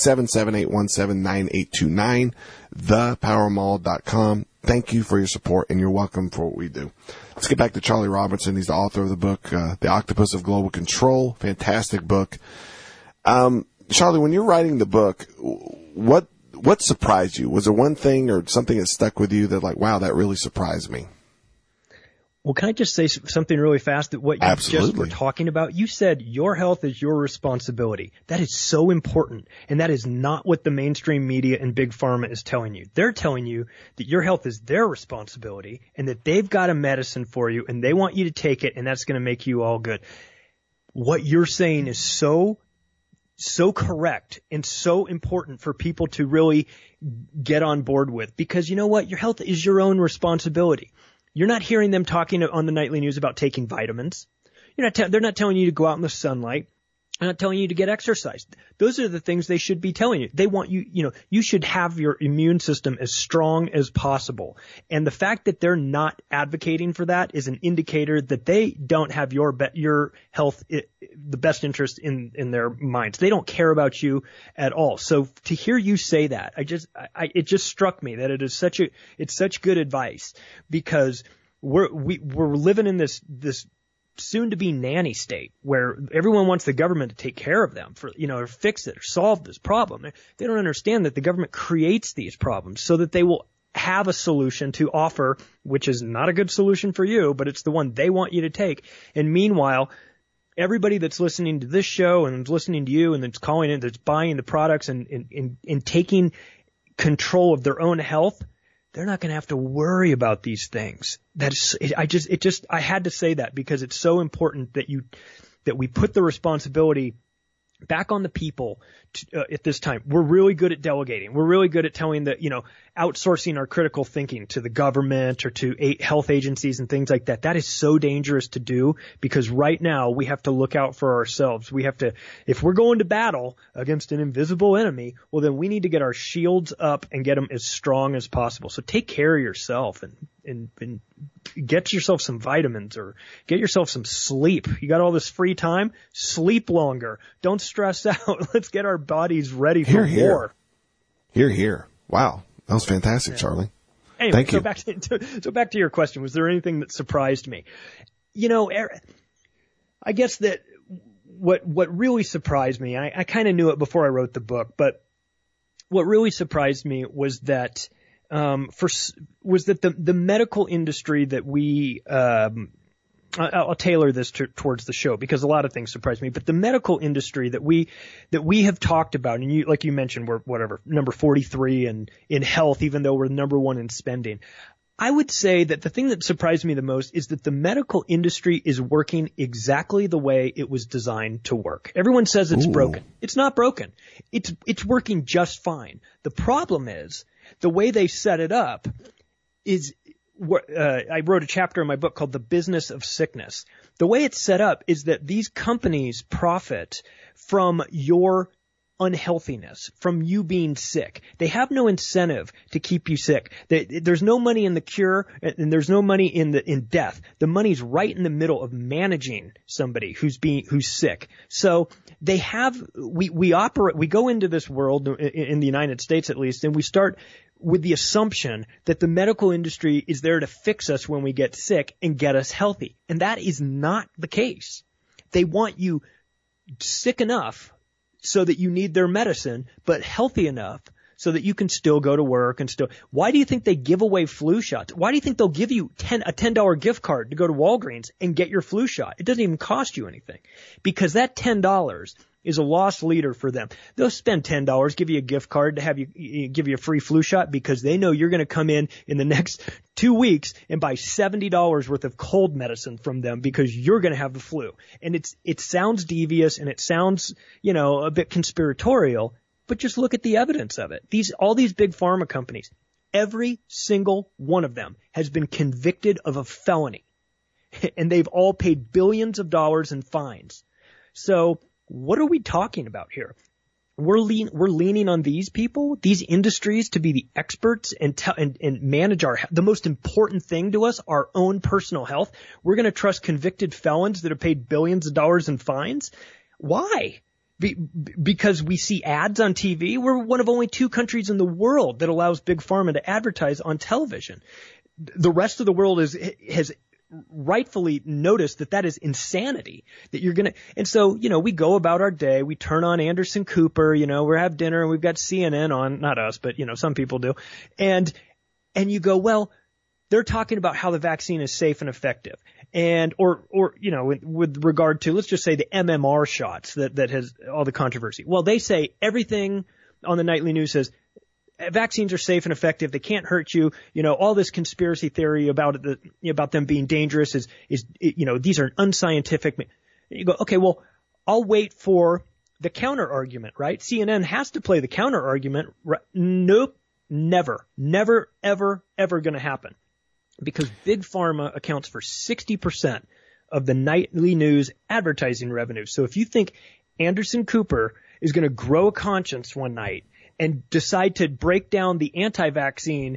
877-817-9829, thepowermall.com. Thank you for your support, and you're welcome for what we do. Let's get back to Charlie Robinson. He's the author of the book, The Octopus of Global Control. Fantastic book. Charlie, when you're writing the book, what surprised you? Was there one thing or something that stuck with you that, like, wow, that really surprised me?
Well, can I just say something really fast that what you just were talking about? You said your health is your responsibility. That is so important. And that is not what the mainstream media and Big Pharma is telling you. They're telling you that your health is their responsibility and that they've got a medicine for you and they want you to take it and that's going to make you all good. What you're saying is so correct and so important for people to really get on board with, because you know what? Your health is your own responsibility. You're not hearing them talking on the nightly news about taking vitamins. They're not telling you to go out in the sunlight. They're not telling you to get exercise. Those are the things they should be telling you. They want you, you should have your immune system as strong as possible. And the fact that they're not advocating for that is an indicator that they don't have your health, the best interest in their minds. They don't care about you at all. So to hear you say that, it just struck me that it's such good advice, because we're living in this soon to be nanny state where everyone wants the government to take care of them for, or fix it or solve this problem. They don't understand that the government creates these problems so that they will have a solution to offer, which is not a good solution for you, but it's the one they want you to take. And meanwhile, everybody that's listening to this show and listening to you and that's calling in, that's buying the products and taking control of their own health, they're not going to have to worry about these things. I had to say that because it's so important that we put the responsibility back on the people at this time. We're really good at delegating. We're really good at telling outsourcing our critical thinking to the government or to health agencies and things like that. That is so dangerous to do, because right now we have to look out for ourselves. We have to, if we're going to battle against an invisible enemy, well, then we need to get our shields up and get them as strong as possible. So take care of yourself and get yourself some vitamins or get yourself some sleep. You got all this free time? Sleep longer. Don't stress out. Let's get our bodies ready for war.
Here. Wow. That was fantastic, Charlie.
Anyway,
Thank you.
Back to your question. Was there anything that surprised me? I guess that what really surprised me, I kind of knew it before I wrote the book, but what really surprised me was that the medical industry that we I'll tailor this towards the show because a lot of things surprised me, but the medical industry that we have talked about, and you, like you mentioned, we're number 43 in health, even though we're number 1 in spending. I would say that the thing that surprised me the most is that the medical industry is working exactly the way it was designed to work. Everyone says it's broken. It's not broken. It's working just fine. The problem is the way they set it up is, I wrote a chapter in my book called The Business of Sickness. The way it's set up is that these companies profit from your unhealthiness, from you being sick. They have no incentive to keep you sick. There's no money in the cure, and there's no money in death. The money's right in the middle of managing somebody who's sick. So we go into this world in the United States at least, and with the assumption that the medical industry is there to fix us when we get sick and get us healthy. And that is not the case. They want you sick enough so that you need their medicine, but healthy enough so that you can still go to work and still. Why do you think they give away flu shots? Why do you think they'll give you a $10 gift card to go to Walgreens and get your flu shot? It doesn't even cost you anything, because that $10 is a lost leader for them. They'll spend $10, give you a gift card to have you give you a free flu shot, because they know you're going to come in the next 2 weeks and buy $70 worth of cold medicine from them because you're going to have the flu. And it sounds devious and it sounds, a bit conspiratorial, but just look at the evidence of it. All these big pharma companies, every single one of them has been convicted of a felony, and they've all paid billions of dollars in fines. So what are we talking about here? We're leaning on these people, these industries, to be the experts and manage the most important thing to us, our own personal health. We're going to trust convicted felons that have paid billions of dollars in fines. Why? Because we see ads on TV. We're one of only 2 countries in the world that allows big pharma to advertise on television. The rest of the world has rightfully noticed that is insanity, that you're going to, and so, we go about our day, we turn on Anderson Cooper, we have dinner and we've got CNN on, not us, but, some people do. And you go, well, they're talking about how the vaccine is safe and effective. And, or, with regard to, let's just say the MMR shots that has all the controversy. Well, they say everything on the nightly news says vaccines are safe and effective. They can't hurt you. All this conspiracy theory about them being dangerous is these are unscientific. You go, okay, well, I'll wait for the counter argument, right? CNN has to play the counter argument. Nope, never, ever going to happen, because big pharma accounts for 60% of the nightly news advertising revenue. So if you think Anderson Cooper is going to grow a conscience one night and decide to break down the anti-vaccine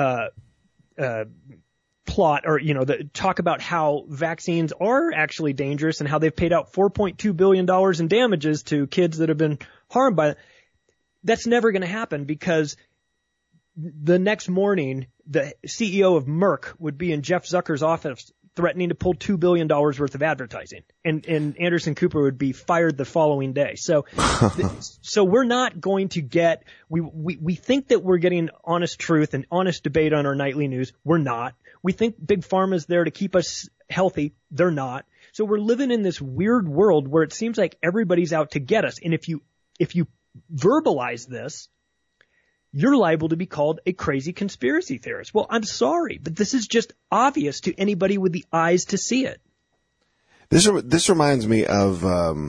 plot, or talk about how vaccines are actually dangerous and how they've paid out $4.2 billion in damages to kids that have been harmed by it, that's never going to happen, because the next morning the CEO of Merck would be in Jeff Zucker's office threatening to pull $2 billion worth of advertising, and Anderson Cooper would be fired the following day. So, so we're not going to get, we think that we're getting honest truth and honest debate on our nightly news. We're not. We think big pharma is there to keep us healthy. They're not. So we're living in this weird world where it seems like everybody's out to get us. And if you verbalize this, you're liable to be called a crazy conspiracy theorist. Well, I'm sorry, but this is just obvious to anybody with the eyes to see it.
This reminds me of,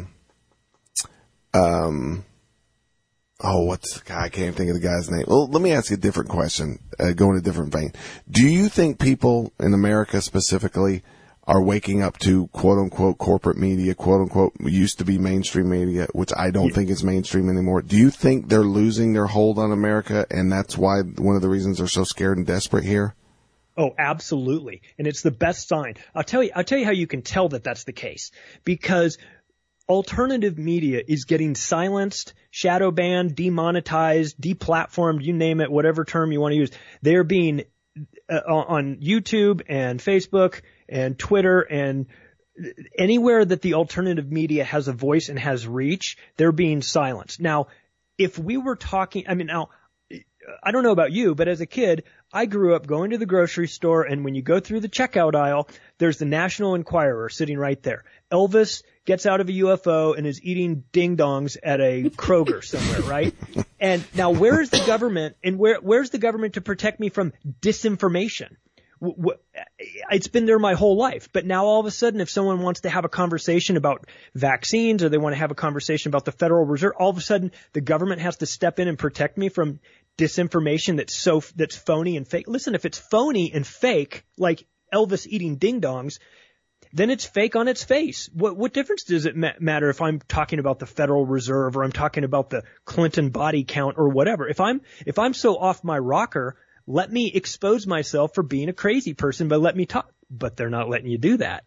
what's the guy? I can't think of the guy's name. Well, let me ask you a different question, go in a different vein. Do you think people in America specifically are waking up to quote unquote corporate media, quote unquote used to be mainstream media, which I don't think is mainstream anymore? Do you think they're losing their hold on America, and that's why one of the reasons they're so scared and desperate here?
Oh, absolutely. And it's the best sign. I'll tell you how you can tell that that's the case, because alternative media is getting silenced, shadow banned, demonetized, deplatformed, you name it, whatever term you want to use. They're being on YouTube and Facebook and Twitter and anywhere that the alternative media has a voice and has reach, they're being silenced. Now, if we were talking, I don't know about you, but as a kid, I grew up going to the grocery store, and when you go through the checkout aisle, there's the National Enquirer sitting right there. Elvis gets out of a UFO and is eating ding-dongs at a Kroger somewhere, right? And now where's the government, and where's the government to protect me from disinformation? It's been there my whole life. But now all of a sudden, if someone wants to have a conversation about vaccines, or they want to have a conversation about the Federal Reserve, all of a sudden the government has to step in and protect me from disinformation that's phony and fake. Listen, if it's phony and fake, like Elvis eating ding-dongs, then it's fake on its face. What difference does it matter if I'm talking about the Federal Reserve, or I'm talking about the Clinton body count, or whatever? If I'm so off my rocker, let me expose myself for being a crazy person, but let me talk. But they're not letting you do that.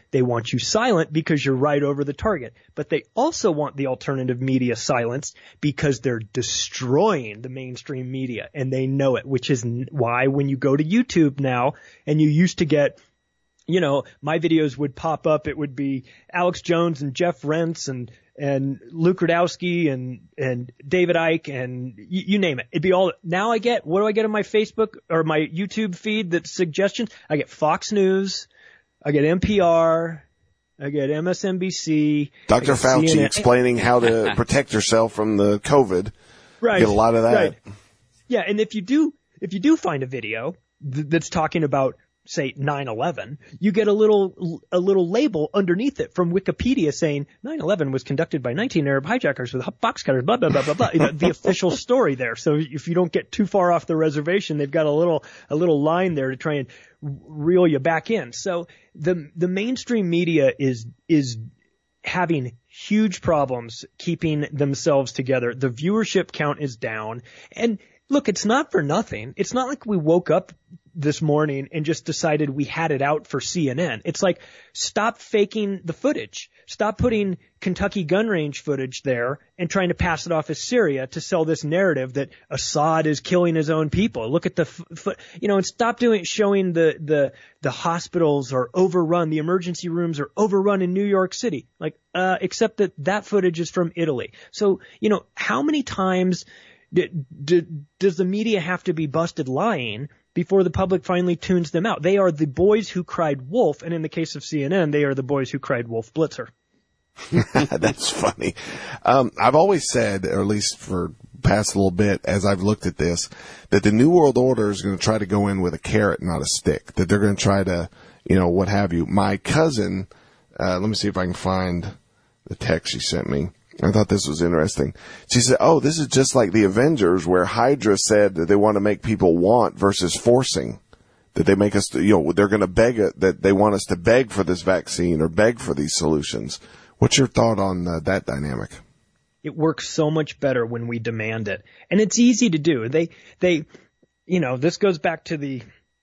They want you silent because you're right over the target. But they also want the alternative media silenced because they're destroying the mainstream media, and they know it, which is why when you go to YouTube now, and you used to get, you know, my videos would pop up, it would be Alex Jones and Jeff Rentz and Luke Rudkowski and David Icke and you name it. It'd be all, now what do I get on my Facebook or my YouTube feed that's suggestions? I get Fox News, I get NPR, I get MSNBC.
Dr. Fauci CNN. Explaining how to protect yourself from the COVID.
Right.
Get a lot of that.
Right. Yeah. And if you do find a video that's talking about, say 9/11, you get a little label underneath it from Wikipedia saying 9/11 was conducted by 19 Arab hijackers with box cutters, blah blah blah blah blah. The official story there. So if you don't get too far off the reservation, they've got a little line there to try and reel you back in. So the mainstream media is having huge problems keeping themselves together. The viewership count is down, and look, it's not for nothing. It's not like we woke up this morning and just decided we had it out for CNN. It's like, stop faking the footage. Stop putting Kentucky gun range footage there and trying to pass it off as Syria to sell this narrative that Assad is killing his own people. Look at and stop showing the hospitals are overrun, the emergency rooms are overrun in New York City. Except that footage is from Italy. So, how many times does the media have to be busted lying before the public finally tunes them out? They are the boys who cried wolf, and in the case of CNN, they are the boys who cried wolf blitzer.
That's funny. I've always said, or at least for past a little bit, as I've looked at this, that the New World Order is going to try to go in with a carrot, not a stick, that they're going to try to, what have you. My cousin, let me see if I can find the text she sent me. I thought this was interesting. She said, this is just like the Avengers, where Hydra said that they want to make people want versus forcing, that they make us, they're going to beg it, that they want us to beg for this vaccine or beg for these solutions. What's your thought on that dynamic?
It works so much better when we demand it. And it's easy to do. This goes back to the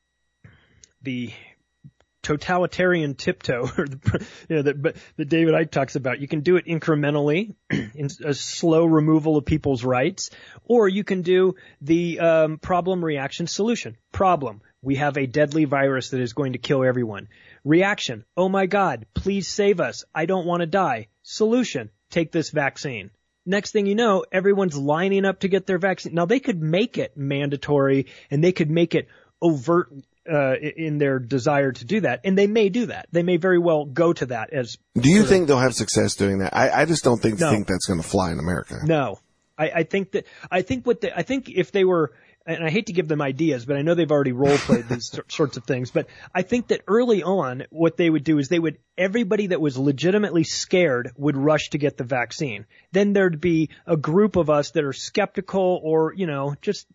totalitarian tiptoe, that David Icke talks about. You can do it incrementally, in a slow removal of people's rights, or you can do the problem, reaction, solution. Problem: we have a deadly virus that is going to kill everyone. Reaction: oh my God, please save us. I don't want to die. Solution: take this vaccine. Next thing you know, everyone's lining up to get their vaccine. Now, they could make it mandatory and they could make it overt in their desire to do that, and they may do that. They may very well go to that as.
Do you think they'll have success doing that? I just don't think that's going to fly in America.
No, I think if they were, and I hate to give them ideas, but I know they've already role played these sorts of things. But I think that early on, what they would do is everybody that was legitimately scared would rush to get the vaccine. Then there'd be a group of us that are skeptical or, just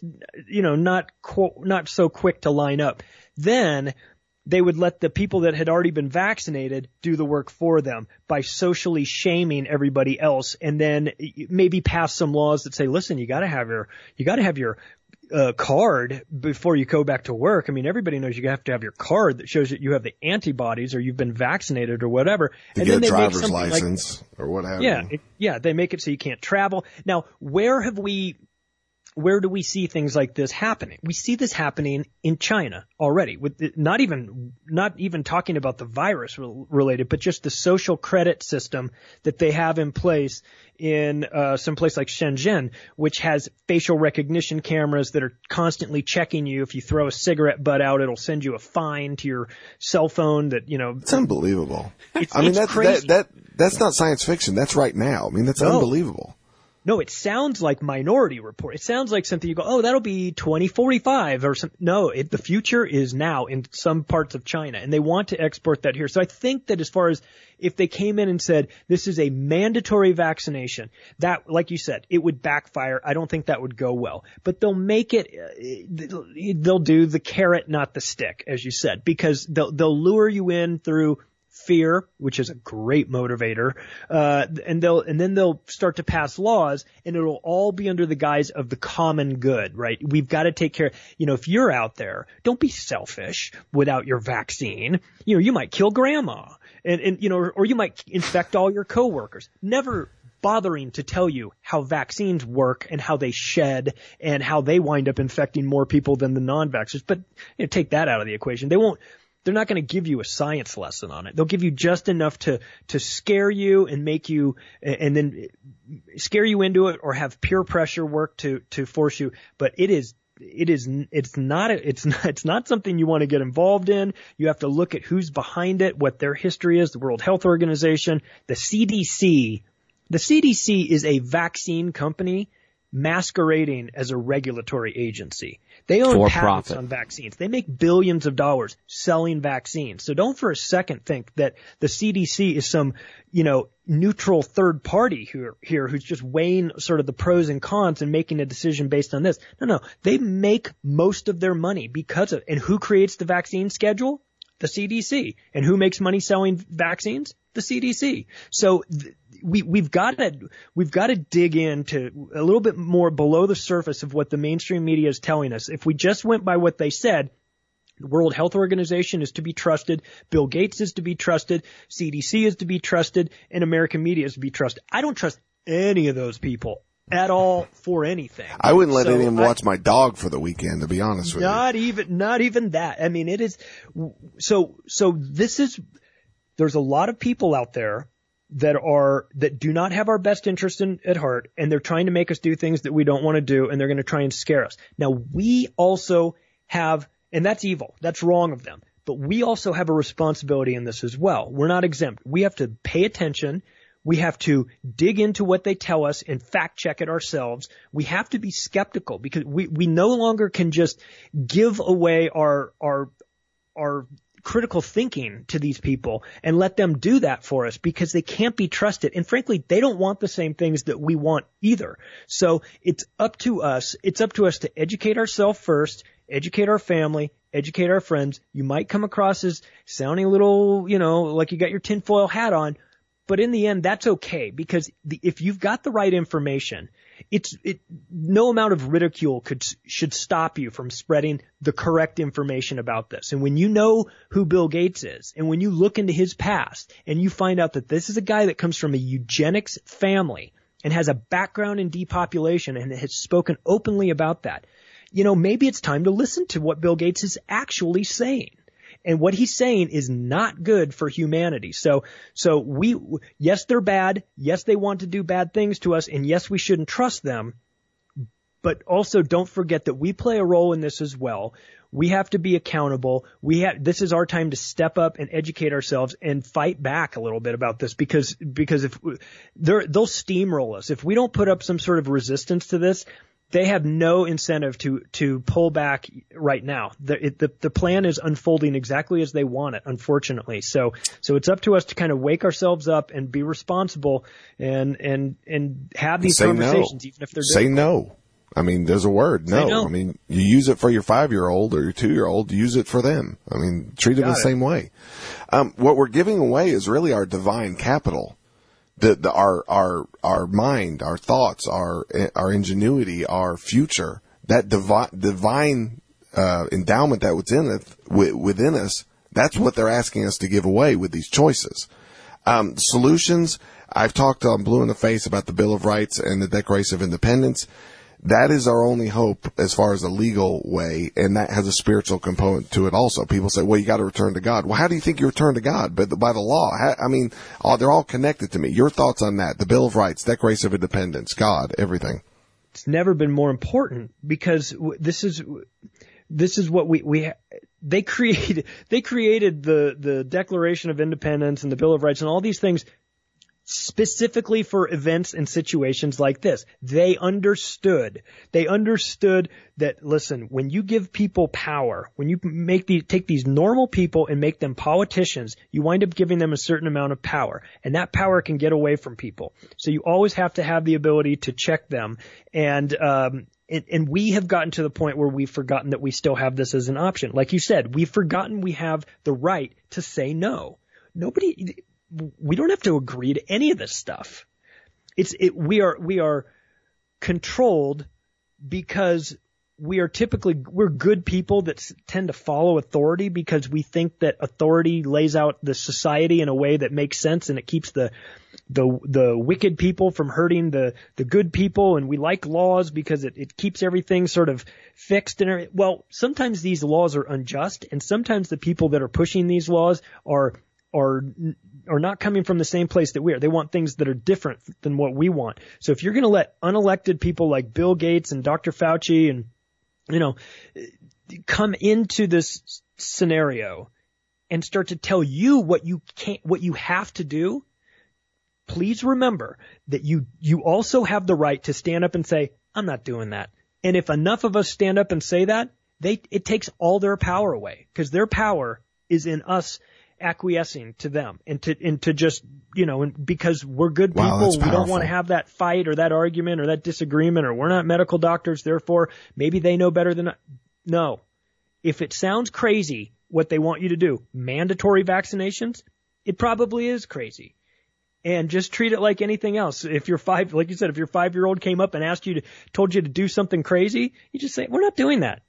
not so quick to line up. Then they would let the people that had already been vaccinated do the work for them by socially shaming everybody else, and then maybe pass some laws that say, listen, you got to have your card before you go back to work. I mean, everybody knows you have to have your card that shows that you have the antibodies or you've been vaccinated or whatever.
To get a driver's license or what have you.
Yeah, they make it so you can't travel. Now, where do we see things like this happening? We see this happening in China already, with not even talking about the virus related, but just the social credit system that they have in place in some place like Shenzhen, which has facial recognition cameras that are constantly checking you. If you throw a cigarette butt out, it'll send you a fine to your cell phone.
It's unbelievable.
It's crazy.
That's not science fiction. That's right now. I mean, that's unbelievable.
No, it sounds like Minority Report. It sounds like something you go, that'll be 2045 or something. No, the future is now in some parts of China, and they want to export that here. So I think that as far as if they came in and said this is a mandatory vaccination, that, like you said, it would backfire. I don't think that would go well. But they'll make it, they'll do the carrot, not the stick, as you said, because they'll lure you in through fear, which is a great motivator, and then they'll start to pass laws, and it'll all be under the guise of the common good, right? We've got to take care. If you're out there, don't be selfish without your vaccine. You might kill grandma, or you might infect all your coworkers. Never bothering to tell you how vaccines work and how they shed and how they wind up infecting more people than the non-vaxxers. But take that out of the equation. They're not going to give you a science lesson on it. They'll give you just enough to scare you and make you, and then scare you into it, or have peer pressure work to force you. But it's not something you want to get involved in. You have to look at who's behind it, what their history is, the World Health Organization, the CDC. The CDC is a vaccine company masquerading as a regulatory agency. They own patents on vaccines. They make billions of dollars selling vaccines. So don't for a second think that the CDC is some, neutral third party here who's just weighing sort of the pros and cons and making a decision based on this. No. They make most of their money because of, and who creates the vaccine schedule? The CDC. And who makes money selling vaccines? The CDC. So we've got to dig into a little bit more below the surface of what the mainstream media is telling us. If we just went by what they said, the World Health Organization is to be trusted, Bill Gates is to be trusted, CDC is to be trusted, and American media is to be trusted. I don't trust any of those people at all for anything.
I wouldn't let anyone watch my dog for the weekend, to be honest with you.
Not even that. I mean, it is so there's a lot of people out there that do not have our best interest at heart, and they're trying to make us do things that we don't want to do, and they're going to try and scare us. Now, we also have, and that's evil. That's wrong of them. But we also have a responsibility in this as well. We're not exempt. We have to pay attention. We have to dig into what they tell us and fact check it ourselves. We have to be skeptical, because we no longer can just give away our critical thinking to these people and let them do that for us, because they can't be trusted. And frankly, they don't want the same things that we want either. So it's up to us. It's up to us to educate ourselves first, educate our family, educate our friends. You might come across as sounding a little, like you got your tinfoil hat on. But in the end, that's okay, because if you've got the right information, no amount of ridicule should stop you from spreading the correct information about this. And when you know who Bill Gates is, and when you look into his past, and you find out that this is a guy that comes from a eugenics family and has a background in depopulation and has spoken openly about that, maybe it's time to listen to what Bill Gates is actually saying. And what he's saying is not good for humanity. So yes, they're bad. Yes, they want to do bad things to us. And yes, we shouldn't trust them. But also don't forget that we play a role in this as well. We have to be accountable. This is our time to step up and educate ourselves and fight back a little bit about this, because if they'll steamroll us. If we don't put up some sort of resistance to this, they have no incentive to pull back right now. The plan is unfolding exactly as they want it, unfortunately. So it's up to us to kind of wake ourselves up and be responsible and have these conversations, even if they're difficult.
Say no. I mean, there's a word, no. I mean, you use it for your 5-year-old or your 2-year-old, use it for them. I mean, treat them the same way. What we're giving away is really our divine capital. Our mind, our thoughts, our ingenuity, our future, that divine endowment that within us, that's what they're asking us to give away with these choices. Solutions, I've talked on Blue in the Face about the Bill of Rights and the Declaration of Independence. That is our only hope as far as a legal way, and that has a spiritual component to it also. People say, well, you got to return to God. Well, how do you think you return to God? By the law. They're all connected to me. Your thoughts on that? The Bill of Rights, Declaration of Independence, God, everything.
It's never been more important, because this is what they created the Declaration of Independence and the Bill of Rights and all these things specifically for events and situations like this. They understood that, listen, when you give people power, when you take these normal people and make them politicians, you wind up giving them a certain amount of power, and that power can get away from people. So you always have to have the ability to check them. And we have gotten to the point where we've forgotten that we still have this as an option. Like you said, we've forgotten we have the right to say no. we don't have to agree to any of this stuff. We are controlled because we're good people that tend to follow authority because we think that authority lays out the society in a way that makes sense and it keeps the wicked people from hurting the good people, and we like laws because it keeps everything sort of fixed. Well, sometimes these laws are unjust, and sometimes the people that are pushing these laws are not coming from the same place that we are. They want things that are different than what we want. So if you're going to let unelected people like Bill Gates and Dr. Fauci and come into this scenario and start to tell you what you have to do, please remember that you also have the right to stand up and say, I'm not doing that. And if enough of us stand up and say that, it takes all their power away, because their power is in us acquiescing to them and to just, and because we're good people,
wow,
we don't want to have that fight or that argument or that disagreement, or we're not medical doctors, therefore maybe they know better than. No. If it sounds crazy what they want you to do, mandatory vaccinations, it probably is crazy. And just treat it like anything else. If your like you said, if your 5-year-old came up and told you to do something crazy, you just say, we're not doing that.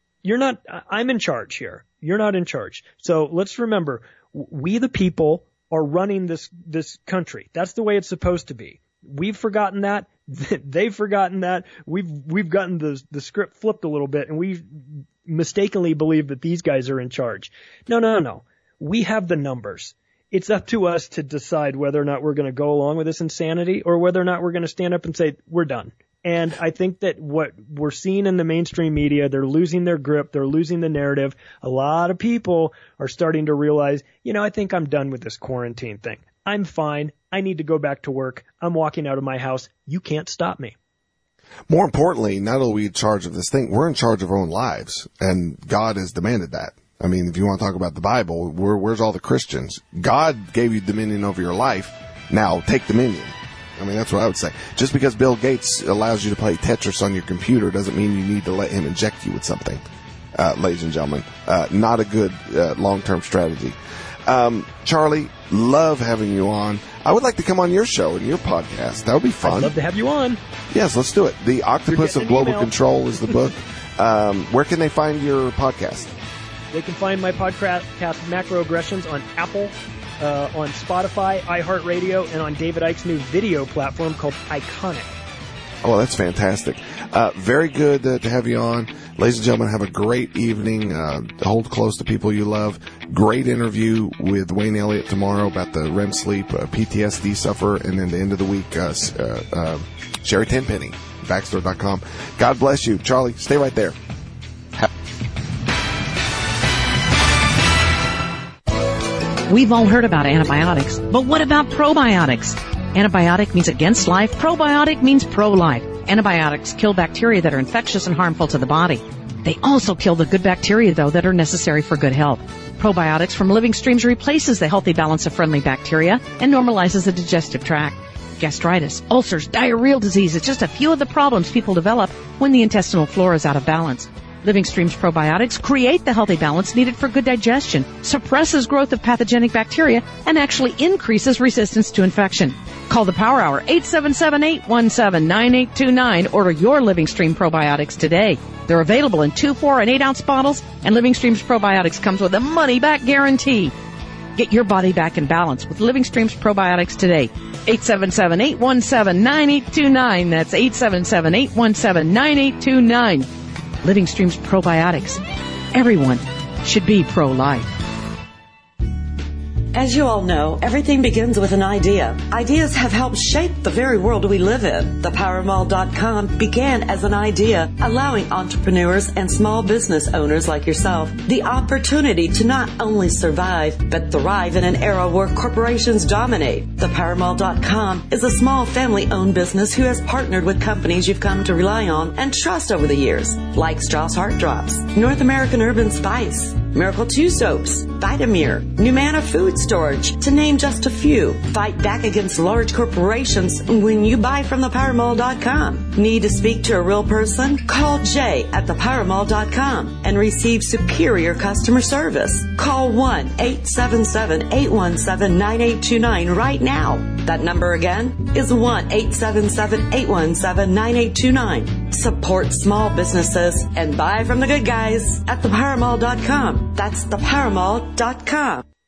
I'm in charge here. You're not in charge. So let's remember, we the people are running this country. That's the way it's supposed to be. We've forgotten that. They've forgotten that. We've gotten the script flipped a little bit, and we mistakenly believe that these guys are in charge. No. We have the numbers. It's up to us to decide whether or not we're going to go along with this insanity or whether or not we're going to stand up and say, we're done. And I think that what we're seeing in the mainstream media, they're losing their grip. They're losing the narrative. A lot of people are starting to realize, I think I'm done with this quarantine thing. I'm fine. I need to go back to work. I'm walking out of my house. You can't stop me.
More importantly, not only are we in charge of this thing, we're in charge of our own lives, and God has demanded that. I mean, if you want to talk about the Bible, where's all the Christians? God gave you dominion over your life. Now take dominion. I mean, that's what I would say. Just because Bill Gates allows you to play Tetris on your computer doesn't mean you need to let him inject you with something, ladies and gentlemen. Not a good long-term strategy. Charlie, love having you on. I would like to come on your show and your podcast. That would be fun.
I'd love to have you on.
Yes, let's do it. The Octopus of Global Control is the book. Where can they find your podcast?
They can find my podcast, Macroaggressions, on Apple, on Spotify, iHeartRadio, and on David Icke's new video platform called Iconic.
Oh, that's fantastic. Very good to have you on. Ladies and gentlemen, have a great evening. Hold close to people you love. Great interview with Wayne Elliott tomorrow about the REM sleep, PTSD sufferer, and then the end of the week, Sherry Tenpenny, Backstore.com. God bless you. Charlie, stay right there.
We've all heard about antibiotics, but what about probiotics? Antibiotic means against life. Probiotic means pro-life. Antibiotics kill bacteria that are infectious and harmful to the body. They also kill the good bacteria, though, that are necessary for good health. Probiotics from Living Streams replaces the healthy balance of friendly bacteria and normalizes the digestive tract. Gastritis, ulcers, diarrheal disease is just a few of the problems people develop when the intestinal flora is out of balance. Living Streams probiotics create the healthy balance needed for good digestion, suppresses growth of pathogenic bacteria, and actually increases resistance to infection. Call the Power Hour, 877-817-9829. Order your Living Stream probiotics today. They're available in 2, 4, and 8-ounce bottles, and Living Streams probiotics comes with a money-back guarantee. Get your body back in balance with Living Streams probiotics today. 877-817-9829. That's 877-817-9829. Living Streams probiotics. Everyone should be pro-life.
As you all know, everything begins with an idea. Ideas have helped shape the very world we live in. ThePowerMall.com began as an idea, allowing entrepreneurs and small business owners like yourself the opportunity to not only survive, but thrive in an era where corporations dominate. ThePowerMall.com is a small family-owned business who has partnered with companies you've come to rely on and trust over the years, like Strauss Heart Drops, North American Urban Spice, Miracle 2 soaps, Vitamir, Numana Food Storage, to name just a few. Fight back against large corporations when you buy from thepowermall.com. Need to speak to a real person? Call Jay at thepowermall.com and receive superior customer service. Call 1-877-817-9829 right now. That number again is 1-877-817-9829. Support small businesses and buy from the good guys at thepowermall.com. That's thepowermall.com.